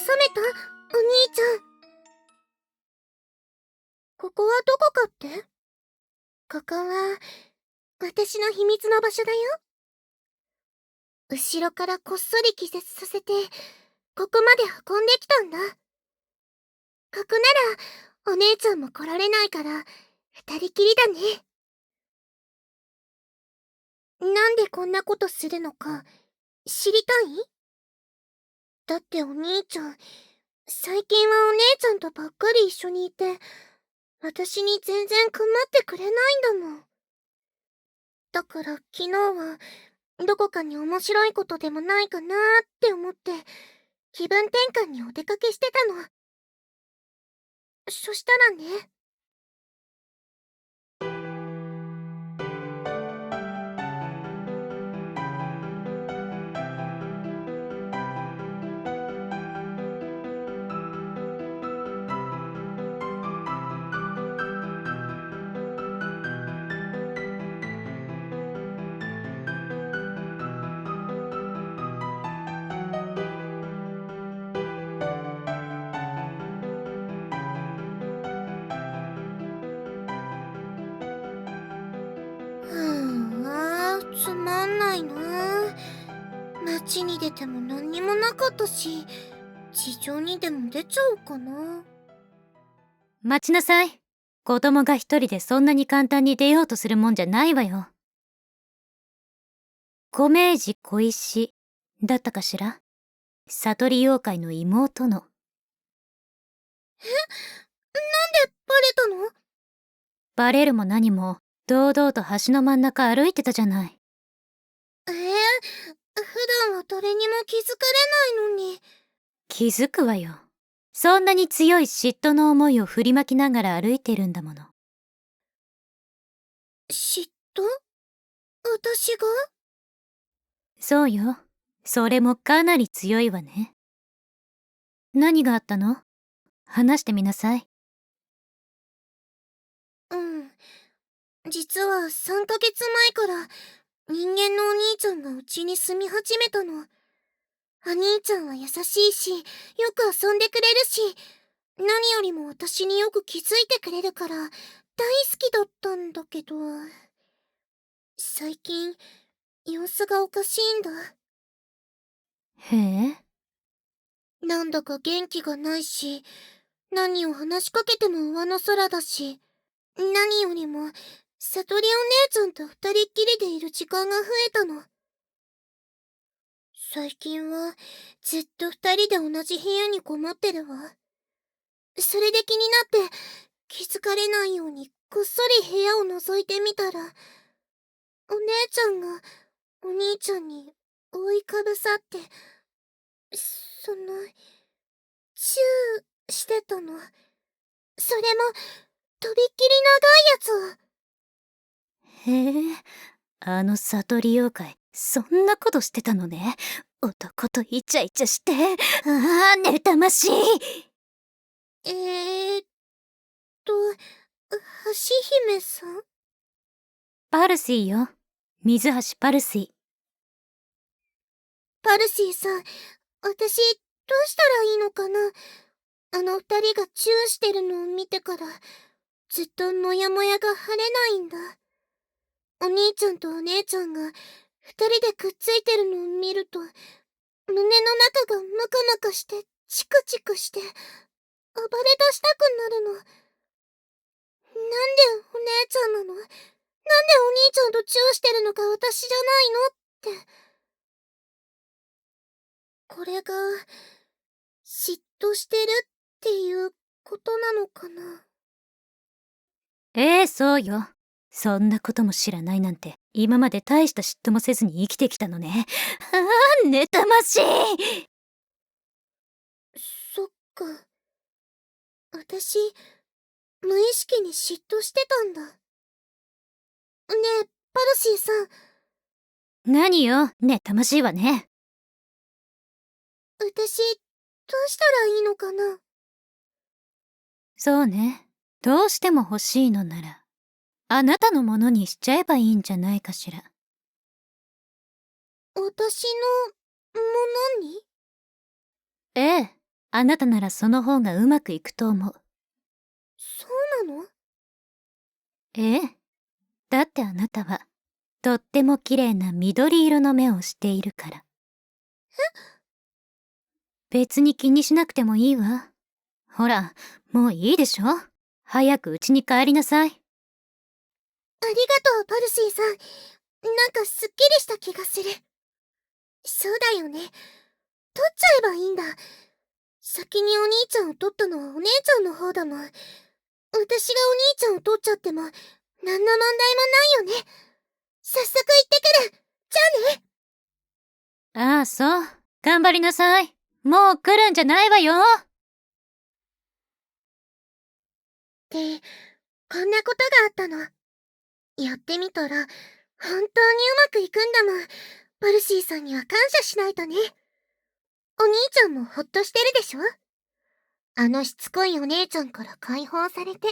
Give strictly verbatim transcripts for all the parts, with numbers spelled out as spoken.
めたお兄ちゃん。ここはどこかって？ここは、私の秘密の場所だよ。後ろからこっそり気絶させて、ここまで運んできたんだ。ここなら、お姉ちゃんも来られないから、二人きりだね。なんでこんなことするのか、知りたい？だってお兄ちゃん、最近はお姉ちゃんとばっかり一緒にいて、私に全然構ってくれないんだもん。だから昨日は、どこかに面白いことでもないかなーって思って、気分転換にお出かけしてたの。そしたらね。ふーん、あー、つまんないなー。街に出ても何にもなかったし、地上にでも出ちゃおうかな。 待ちなさい。子供が一人でそんなに簡単に出ようとするもんじゃないわよ。小明寺小石だったかしら？悟り妖怪の妹の。 え？なんでバレたの？ バレるも何も堂々と橋の真ん中歩いてたじゃない。 えー、普段は誰にも気づかれないのに。 気づくわよ。そんなに強い嫉妬の思いを振りまきながら歩いてるんだもの。 嫉妬？私が？ そうよ。それもかなり強いわね。何があったの？話してみなさい。 うん。実はさんかげつまえから人間のお兄ちゃんがうちに住み始めたの。お兄ちゃんは優しいし、よく遊んでくれるし、何よりも私によく気づいてくれるから大好きだったんだけど、最近様子がおかしいんだ。 へえ。 なんだか元気がないし、何を話しかけても上の空だし、何よりも悟りお姉ちゃんと二人っきりでいる時間が増えたの。最近はずっと二人で同じ部屋にこもってるわ。それで気になって気づかれないようにこっそり部屋を覗いてみたら、お姉ちゃんがお兄ちゃんに覆いかぶさって、その、チューしてたの。それも、とびっきり長いやつ。 へえ。あの悟り妖怪、そんなことしてたのね。男とイチャイチャして。ああ、妬ましい。 えーっと、橋姫さん？ パルシーよ。水橋パルシー。 パルシーさん、私、どうしたらいいのかな？あの二人がチューしてるのを見てから、ずっとモヤモヤが晴れないんだ。お兄ちゃんとお姉ちゃんが二人でくっついてるのを見ると、胸の中がムカムカしてチクチクして暴れ出したくなるの。なんでお姉ちゃんなの？なんでお兄ちゃんとチューしてるのが私じゃないのって。これが嫉妬してるっていうことなのかな？ ええ、そうよ。そんなことも知らないなんて、今まで大した嫉妬もせずに生きてきたのね。ああ、妬ましい。 そっか。私、無意識に嫉妬してたんだ。ねえ、パルシーさん。 何よ、妬ましいわね。 私、どうしたらいいのかな？ そうね。どうしても欲しいのなら、あなたのものにしちゃえばいいんじゃないかしら。 私のものに？ ええ。 あなたならその方がうまくいくと思う。 そうなの？ ええ。だってあなたは、とっても綺麗な緑色の目をしているから。 え？ 別に気にしなくてもいいわ。ほら、もういいでしょ？早く家に帰りなさい。 ありがとう、パルシーさん。なんかすっきりした気がする。そうだよね。取っちゃえばいいんだ。先にお兄ちゃんを取ったのはお姉ちゃんの方だもん。私がお兄ちゃんを取っちゃっても、何の問題もないよね。早速行ってくる。じゃあね。 ああ、そう。頑張りなさい。もう来るんじゃないわよ。って、こんなことがあったの。やってみたら、本当にうまくいくんだもん。パルシーさんには感謝しないとね。お兄ちゃんもほっとしてるでしょ？あのしつこいお姉ちゃんから解放されて。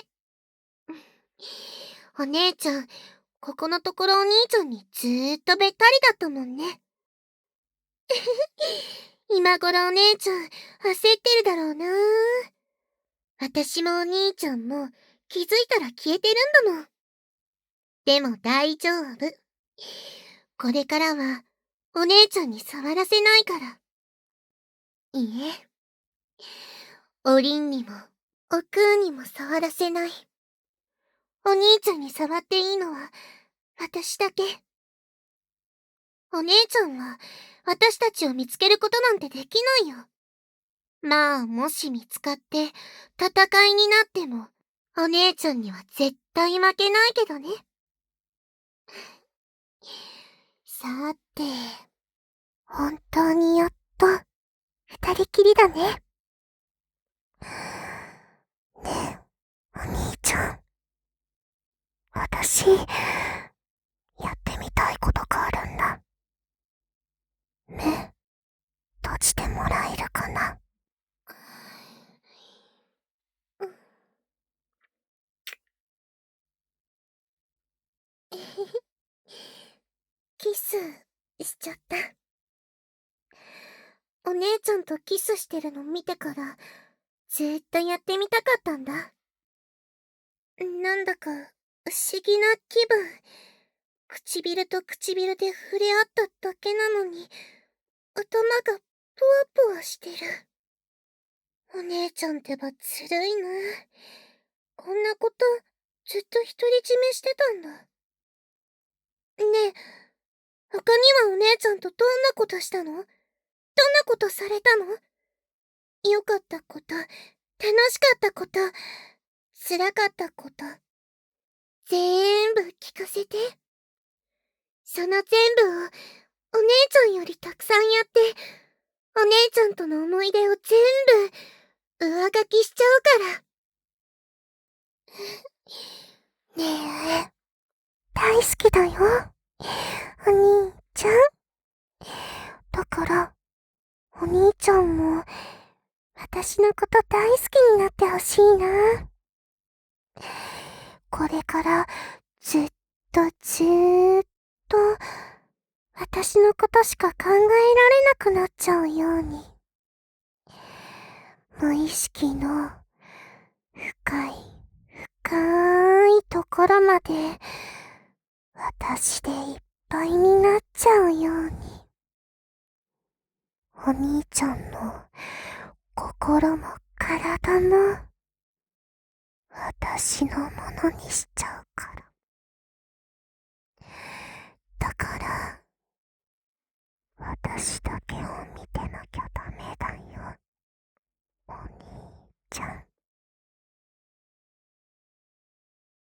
お姉ちゃん、ここのところお兄ちゃんにずーっとべったりだったもんね。今頃お姉ちゃん、焦ってるだろうな。私もお兄ちゃんも気づいたら消えてるんだもん。でも大丈夫。これからはお姉ちゃんに触らせないから。いいえ。おりんにも、おくーにも触らせない。お兄ちゃんに触っていいのは私だけ。お姉ちゃんは私たちを見つけることなんてできないよ。まあ、もし見つかって戦いになっても、お姉ちゃんには絶対負けないけどね。さて、本当にやっと二人きりだね。ねえ、お兄ちゃん。私、やってみたいことがあるんだ。目、閉じてもらえるかな。キスしちゃった。お姉ちゃんとキスしてるの見てからずーっとやってみたかったんだ。なんだか不思議な気分。唇と唇で触れ合っただけなのに頭がポワポワしてる。お姉ちゃんってばずるいな。こんなことずっと独り占めしてたんだ。ねえ、他にはお姉ちゃんとどんなことしたの？どんなことされたの？良かったこと、楽しかったこと、辛かったこと、ぜーんぶ聞かせて。その全部をお姉ちゃんよりたくさんやって、お姉ちゃんとの思い出を全部上書きしちゃうから。ねえ、大好きだよ、お兄ちゃん。だから、お兄ちゃんも私のこと大好きになってほしいな。これからずっとずーっと私のことしか考えられなくなっちゃうように。無意識の深い深いところまで私でいっぱいになっちゃうように。お兄ちゃんの心も体も私のものにしちゃうから。だから私だ